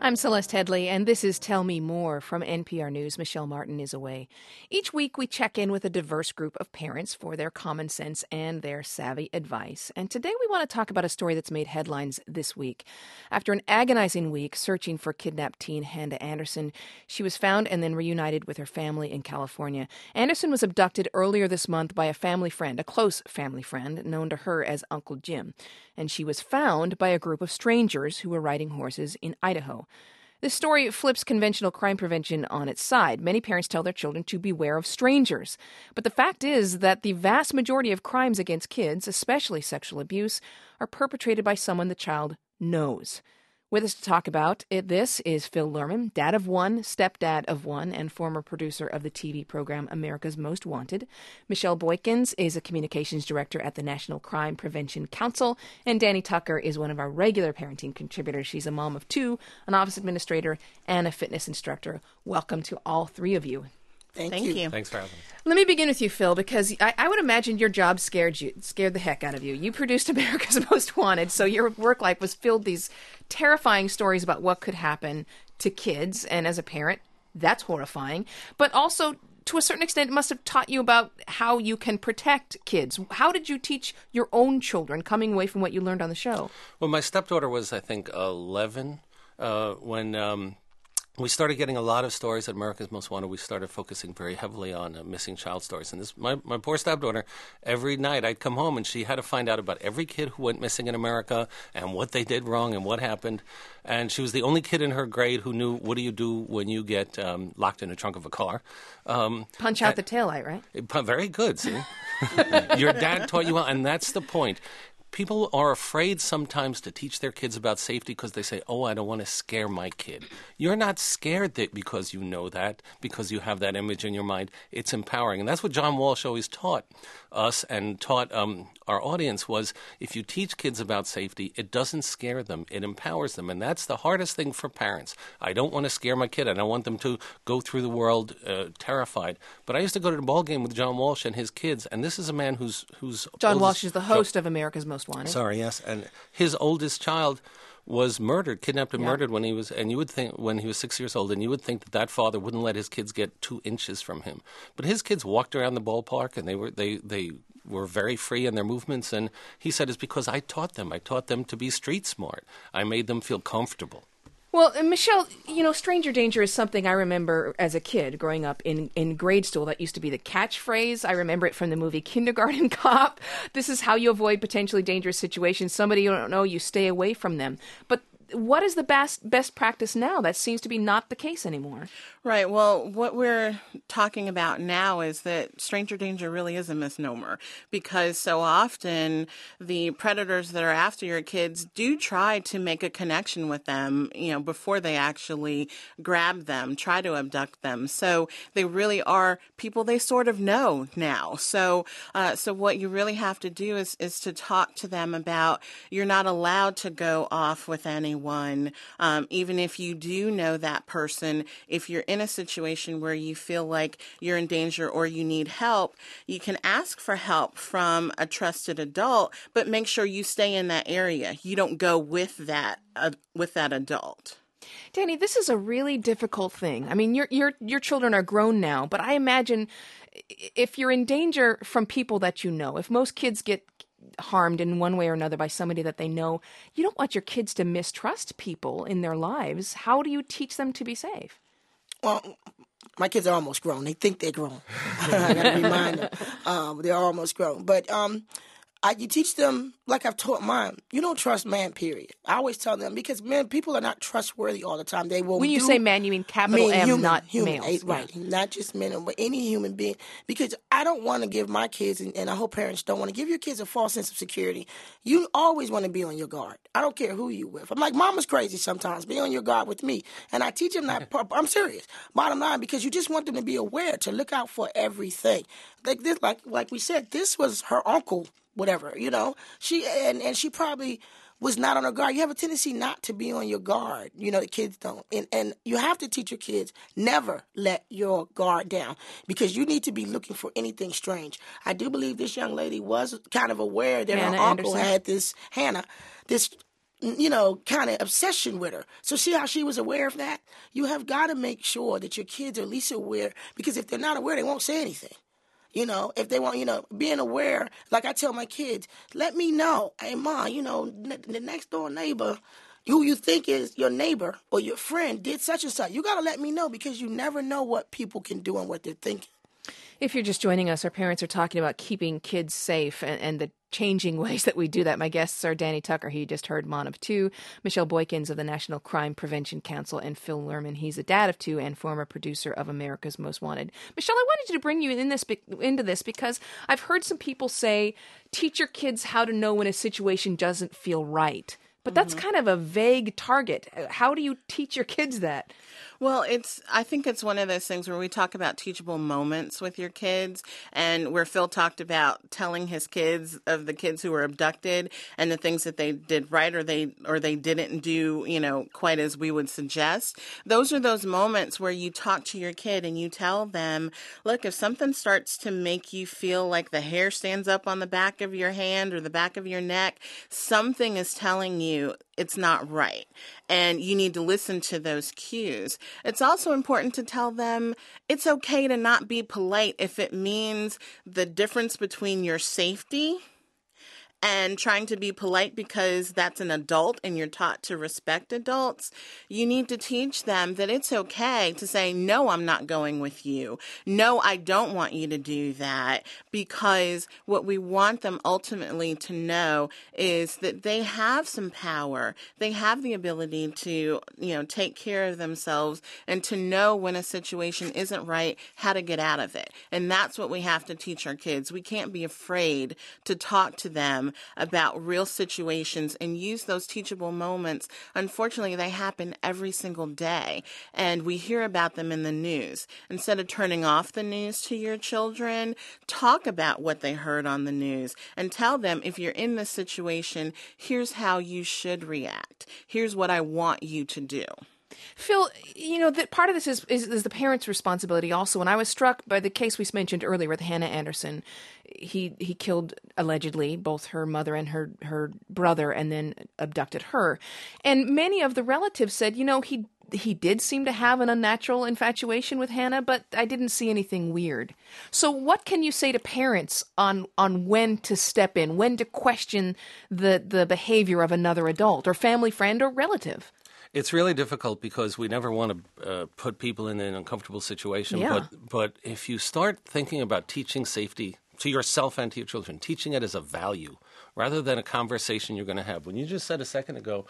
I'm Celeste Headley, and this is Tell Me More from NPR News. Michelle Martin is away. Each week, we check in with a diverse group of parents for their common sense and their savvy advice. And today, we want to talk about a story that's made headlines this week. After an agonizing week searching for kidnapped teen Handa Anderson, she was found and then reunited with her family in California. Anderson was abducted earlier this month by a family friend, a close family friend, known to her as Uncle Jim. And she was found by a group of strangers who were riding horses in Idaho. This story flips conventional crime prevention on its side. Many parents tell their children to beware of strangers. But the fact is that the vast majority of crimes against kids, especially sexual abuse, are perpetrated by someone the child knows. With us to talk about this is Phil Lerman, dad of one, stepdad of one, and former producer of the TV program America's Most Wanted. Michelle Boykins is a communications director at the National Crime Prevention Council. And Danny Tucker is one of our regular parenting contributors. She's a mom of two, an office administrator, and a fitness instructor. Welcome to all three of you. Thank you. Thanks for having me. Let me begin with you, Phil, because I would imagine your job scared the heck out of you. You produced America's Most Wanted, so your work life was filled these terrifying stories about what could happen to kids, and as a parent, that's horrifying. But also, to a certain extent, it must have taught you about how you can protect kids. How did you teach your own children, coming away from what you learned on the show? Well, my stepdaughter was, I think, 11 when we started getting a lot of stories at America's Most Wanted. We started focusing very heavily on missing child stories. And my poor stepdaughter, every night I'd come home and she had to find out about every kid who went missing in America and what they did wrong and what happened. And she was the only kid in her grade who knew, what do you do when you get locked in the trunk of a car? Punch out the taillight, right? Very good, see? Your dad taught you well, and that's the point. People are afraid sometimes to teach their kids about safety because they say, oh, I don't want to scare my kid. You're not scared because you know that, because you have that image in your mind. It's empowering. And that's what John Walsh always taught us and taught our audience was if you teach kids about safety, it doesn't scare them. It empowers them. And that's the hardest thing for parents. I don't want to scare my kid. I don't want them to go through the world terrified. But I used to go to the ball game with John Walsh and his kids. And this is a man who's John Walsh is the host of America's Most Wanted. Sorry, yes. And his oldest child was murdered, kidnapped and murdered when he was 6 years old, and you would think that father wouldn't let his kids get 2 inches from him. But his kids walked around the ballpark, and they were very free in their movements, and he said it's because I taught them. I taught them to be street smart. I made them feel comfortable. Well, Michelle, stranger danger is something I remember as a kid growing up in grade school. That used to be the catchphrase. I remember it from the movie Kindergarten Cop. This is how you avoid potentially dangerous situations. Somebody you don't know, you stay away from them. But what is the best practice now? That seems to be not the case anymore. Right. Well, what we're talking about now is that stranger danger really is a misnomer because so often the predators that are after your kids do try to make a connection with them, before they actually grab them, try to abduct them. So they really are people they sort of know now. So what you really have to do is to talk to them about you're not allowed to go off with anyone, even if you do know that person. If you're in a situation where you feel like you're in danger or you need help, you can ask for help from a trusted adult, but make sure you stay in that area. You don't go with that adult. Danny, this is a really difficult thing. I mean, your children are grown now, but I imagine if you're in danger from people that you know, if most kids get harmed in one way or another by somebody that they know, you don't want your kids to mistrust people in their lives. How do you teach them to be safe? Well, my kids are almost grown. They think they're grown. I got to remind them they're almost grown. But you teach them, like I've taught mine, you don't trust man, period. I always tell them, because men, people are not trustworthy all the time. They will. When you say man, you mean capital M, human, not human, males. Right, not just men, but any human being. Because I don't want to give my kids, and I hope parents don't want to give your kids a false sense of security. You always want to be on your guard. I don't care who you with. I'm like, mama's crazy sometimes. Be on your guard with me. And I teach them that. I'm serious. Bottom line, because you just want them to be aware, to look out for everything. Like this, like we said, this was her uncle. Whatever, she probably was not on her guard. You have a tendency not to be on your guard. The kids don't. And you have to teach your kids, never let your guard down, because you need to be looking for anything strange. I do believe this young lady was kind of aware that her uncle had this kind of obsession with her. So see how she was aware of that? You have got to make sure that your kids are at least aware, because if they're not aware, they won't say anything. If they want, being aware, like I tell my kids, let me know. Hey, Ma, the next door neighbor, who you think is your neighbor or your friend, did such and such. You got to let me know, because you never know what people can do and what they're thinking. If you're just joining us, our parents are talking about keeping kids safe and the changing ways that we do that. My guests are Danny Tucker, who you just heard, mom of two, Michelle Boykins of the National Crime Prevention Council, and Phil Lerman. He's a dad of two and former producer of America's Most Wanted. Michelle, I wanted to bring you into this because I've heard some people say, teach your kids how to know when a situation doesn't feel right. But that's kind of a vague target. How do you teach your kids that? Well, I think it's one of those things where we talk about teachable moments with your kids, and where Phil talked about telling his kids of the kids who were abducted and the things that they did right or they didn't do, quite as we would suggest. Those are those moments where you talk to your kid and you tell them, look, if something starts to make you feel like the hair stands up on the back of your hand or the back of your neck, something is telling you it's not right, and you need to listen to those cues. It's also important to tell them it's okay to not be polite if it means the difference between your safety and trying to be polite because that's an adult and you're taught to respect adults. You need to teach them that it's okay to say, no, I'm not going with you. No, I don't want you to do that, because what we want them ultimately to know is that they have some power. They have the ability to, take care of themselves and to know when a situation isn't right, how to get out of it. And that's what we have to teach our kids. We can't be afraid to talk to them about real situations and use those teachable moments. Unfortunately, they happen every single day, and we hear about them in the news. Instead of turning off the news to your children, talk about what they heard on the news and tell them, if you're in this situation, here's how you should react. Here's what I want you to do. Phil, that part of this is the parents' responsibility also. And I was struck by the case we mentioned earlier with Hannah Anderson. He killed, allegedly, both her mother and her brother, and then abducted her. And many of the relatives said, he did seem to have an unnatural infatuation with Hannah, but I didn't see anything weird. So what can you say to parents on when to step in, when to question the behavior of another adult or family friend or relative? It's really difficult because we never want to put people in an uncomfortable situation. Yeah. But if you start thinking about teaching safety to yourself and to your children, teaching it as a value rather than a conversation you're going to have. When you just said a second ago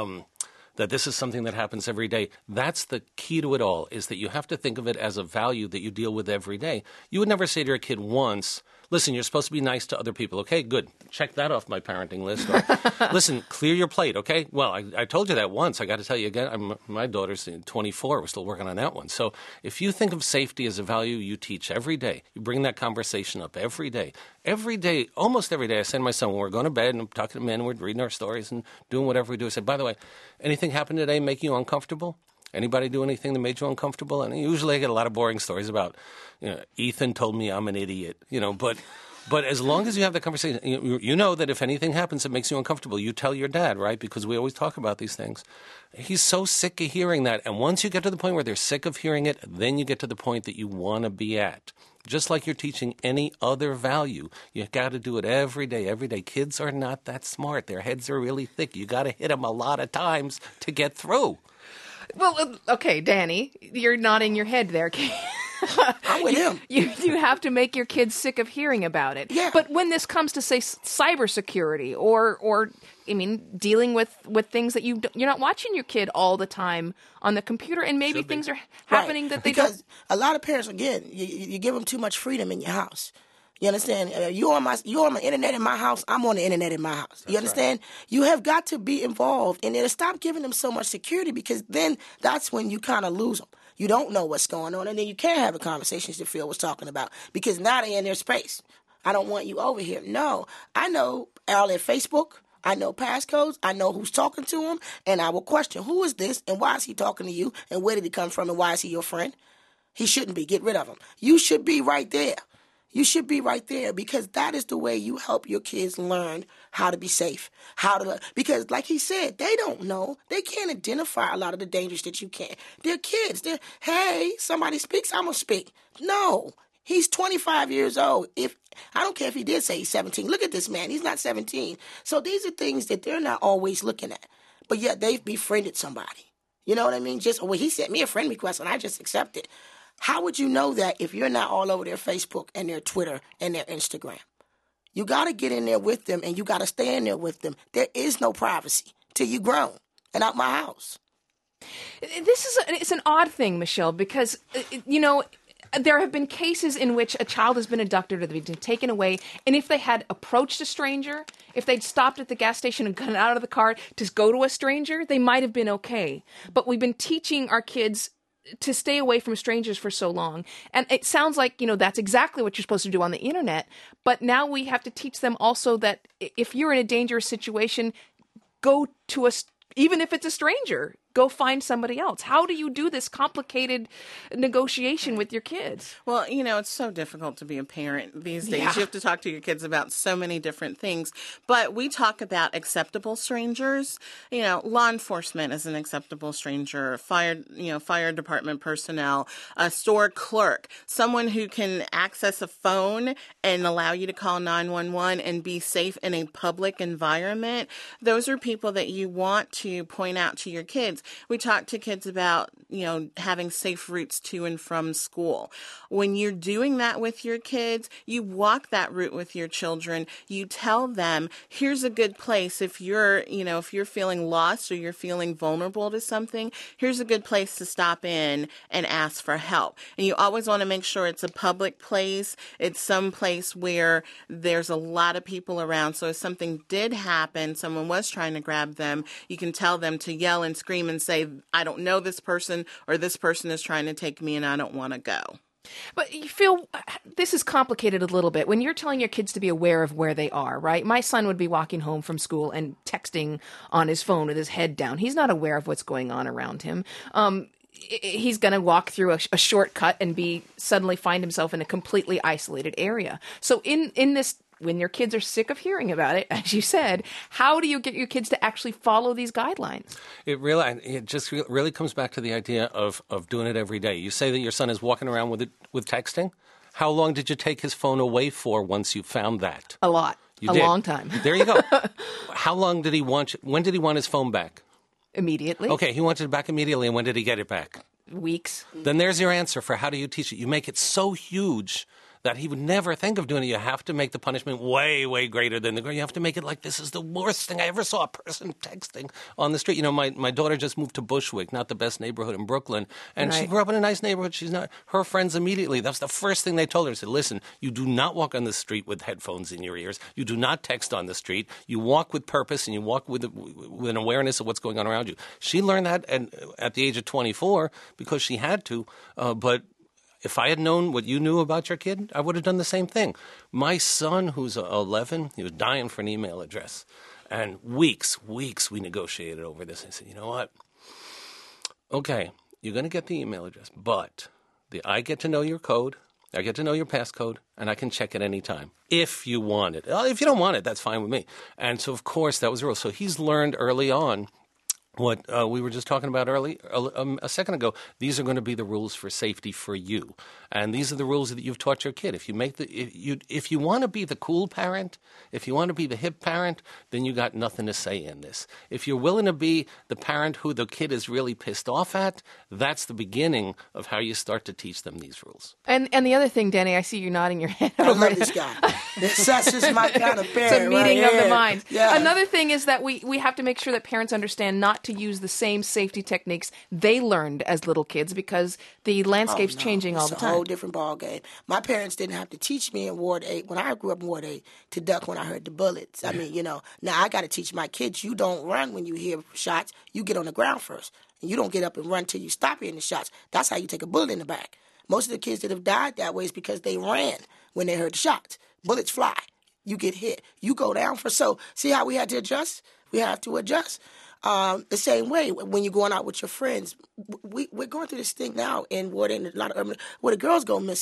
that this is something that happens every day, that's the key to it all, is that you have to think of it as a value that you deal with every day. You would never say to your kid once, listen, you're supposed to be nice to other people. Okay, good. Check that off my parenting list. Or, listen, clear your plate, okay? Well, I told you that once. I got to tell you again. My daughter's 24. We're still working on that one. So if you think of safety as a value you teach every day, you bring that conversation up every day. Every day, almost every day, I say to my son, when we're going to bed and I'm talking to men, we're reading our stories and doing whatever we do, I say, by the way, anything happen today make you uncomfortable? Anybody do anything that made you uncomfortable? And usually I get a lot of boring stories about, Ethan told me I'm an idiot, but as long as you have the conversation, you know that if anything happens that makes you uncomfortable, you tell your dad, right? Because we always talk about these things. He's so sick of hearing that. And once you get to the point where they're sick of hearing it, then you get to the point that you want to be at. Just like you're teaching any other value, you got to do it every day, every day. Kids are not that smart. Their heads are really thick. You got to hit them a lot of times to get through. Well, okay, Danny, you're nodding your head there. I'm with him. You have to make your kids sick of hearing about it. Yeah. But when this comes to, say, cybersecurity or dealing with things that you're not watching your kid all the time on the computer, and maybe things are happening that they because don't. A lot of parents, again, you give them too much freedom in your house. You understand? You're on the internet in my house. I'm on the internet in my house. You understand? Right. You have got to be involved, and stop giving them so much security, because then that's when you kind of lose them. You don't know what's going on, and then you can't have a conversation that Phil was talking about, because now they're in their space. I don't want you over here. No, I know all their Facebook. I know passcodes. I know who's talking to them, and I will question, who is this, and why is he talking to you, and where did he come from, and why is he your friend? He shouldn't be. Get rid of him. You should be right there. You should be right there, because that is the way you help your kids learn how to be safe. Because like he said, they don't know. They can't identify a lot of the dangers that you can. They're kids. Hey, somebody speaks, I'm going to speak. No, he's 25 years old. I don't care if he did say he's 17. Look at this man. He's not 17. So these are things that they're not always looking at. But yet they've befriended somebody. You know what I mean? He sent me a friend request and I just accepted. How would you know that if you're not all over their Facebook and their Twitter and their Instagram? You got to get in there with them, and you got to stay in there with them. There is no privacy till you grown and out my house. It's an odd thing, Michelle, because, there have been cases in which a child has been abducted or they've been taken away, and if they had approached a stranger, if they'd stopped at the gas station and gotten out of the car to go to a stranger, they might have been okay. But we've been teaching our kids to stay away from strangers for so long. And it sounds like, that's exactly what you're supposed to do on the internet. But now we have to teach them also that if you're in a dangerous situation, go to even if it's a stranger, go find somebody else. How do you do this complicated negotiation with your kids? Well, it's so difficult to be a parent these days. Yeah. You have to talk to your kids about so many different things. But we talk about acceptable strangers. Law enforcement is an acceptable stranger, fire department personnel, a store clerk, someone who can access a phone and allow you to call 911 and be safe in a public environment. Those are people that you want to point out to your kids. We talk to kids about, having safe routes to and from school. When you're doing that with your kids, you walk that route with your children. You tell them, here's a good place. If you're feeling lost or you're feeling vulnerable to something, here's a good place to stop in and ask for help. And you always want to make sure it's a public place. It's some place where there's a lot of people around. So if something did happen, someone was trying to grab them, you can tell them to yell and scream and say, I don't know this person, or this person is trying to take me and I don't want to go. But you feel this is complicated a little bit when you're telling your kids to be aware of where they are, right? My son would be walking home from school and texting on his phone with his head down. He's not aware of what's going on around him. He's going to walk through a shortcut and suddenly find himself in a completely isolated area. So in this, when your kids are sick of hearing about it, as you said, how do you get your kids to actually follow these guidelines? It just really comes back to the idea of doing it every day. You say that your son is walking around with texting. How long did you take his phone away for once you found that? A lot. You did. Long time. There you go. How long did he want? When did he want his phone back? Immediately. Okay, he wanted it back immediately. And when did he get it back? Weeks. Then there's your answer for how do you teach it. You make it so huge that he would never think of doing it. You have to make the punishment way, way greater than you have to make it like this is the worst thing I ever saw, a person texting on the street. My daughter just moved to Bushwick, not the best neighborhood in Brooklyn, and She grew up in a nice neighborhood. Her friends immediately, that's the first thing they told her. They said, listen, you do not walk on the street with headphones in your ears. You do not text on the street. You walk with purpose and you walk with an awareness of what's going on around you. She learned that at the age of 24 because she had to, but if I had known what you knew about your kid, I would have done the same thing. My son, who's 11, he was dying for an email address. And weeks we negotiated over this. I said, you know what? Okay, you're going to get the email address, but I get to know your code, I get to know your passcode, and I can check it any time if you want it. If you don't want it, that's fine with me. And so, of course, that was the rule. So he's learned early on what we were just talking about a second ago. These are going to be the rules for safety for you, and these are the rules that you've taught your kid. If you want to be the cool parent, if you want to be the hip parent, then you got nothing to say in this. If you're willing to be the parent who the kid is really pissed off at, that's the beginning of how you start to teach them these rules. And the other thing, Danny, I see you nodding your head. I love this guy. That's just my kind of parent. It's a meeting right of the minds. Yeah. Another thing is that we have to make sure that parents understand not to use the same safety techniques they learned as little kids because the landscape's changing all the time. It's a whole different ball game. My parents didn't have to teach me in Ward 8, when I grew up in Ward 8, to duck when I heard the bullets. I mean, now I got to teach my kids, you don't run when you hear shots. You get on the ground first. And you don't get up and run till you stop hearing the shots. That's how you take a bullet in the back. Most of the kids that have died that way is because they ran when they heard the shots. Bullets fly. You get hit. You go down for so. See how we had to adjust? We have to adjust. The same way when you're going out with your friends. We're going through this thing now in Ward 8, a lot of urban, where the girls go missing.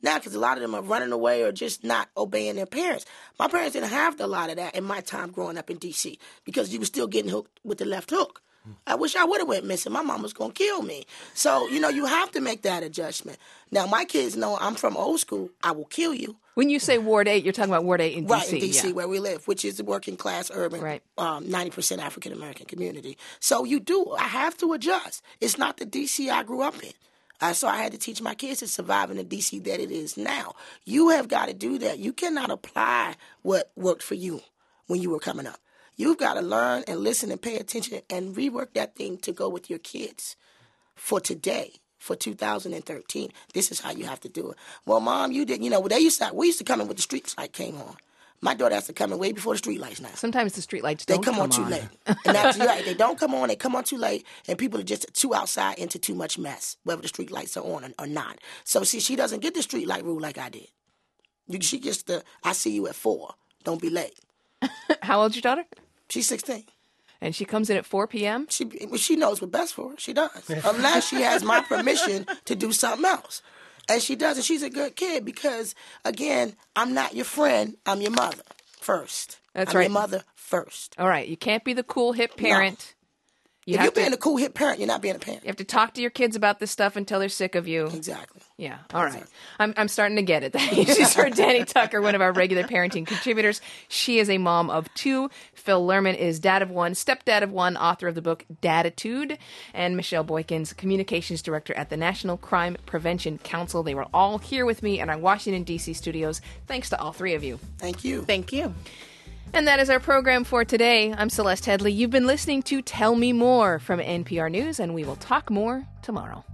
now because a lot of them are running away or just not obeying their parents. My parents didn't have a lot of that in my time growing up in D.C. because you were still getting hooked with the left hook. I wish I would have went missing. My mom was going to kill me. So, you have to make that adjustment. Now, my kids know I'm from old school. I will kill you. When you say Ward 8, you're talking about Ward 8 in D.C. Right, in D.C., where we live, which is the working class, urban, right. 90% African-American community. So I have to adjust. It's not the D.C. I grew up in. So I had to teach my kids to survive in the D.C. that it is now. You have got to do that. You cannot apply what worked for you when you were coming up. You've got to learn and listen and pay attention and rework that thing to go with your kids for today, for 2013. This is how you have to do it. Well, Mom, you did, we used to come in with the street light came on. My daughter has to come in way before the street lights now. Sometimes the street lights don't come on. They come on too late. And that's right. They don't come on. They come on too late. And people are just too outside into too much mess, whether the street lights are on or not. So, see, she doesn't get the street light rule like I did. She gets I see you at 4. Don't be late. How old's your daughter? She's 16. And she comes in at 4 p.m.? She knows what's best for her. She does. Unless she has my permission to do something else. And she does. And she's a good kid because, again, I'm not your friend. I'm your mother first. That's I'm right. your mother first. All right. You can't be the cool, hip parent. No. If you're being a cool, hip parent, you're not being a parent. You have to talk to your kids about this stuff until they're sick of you. Exactly. Yeah. All right. I'm starting to get it. She's for Dani Tucker, one of our regular parenting contributors. She is a mom of 2. Phil Lerman is dad of 1, stepdad of 1, author of the book Daditude, and Michelle Boykins, communications director at the National Crime Prevention Council. They were all here with me in our Washington, D.C. studios. Thanks to all 3 of you. Thank you. Thank you. And that is our program for today. I'm Celeste Headlee. You've been listening to Tell Me More from NPR News, and we will talk more tomorrow.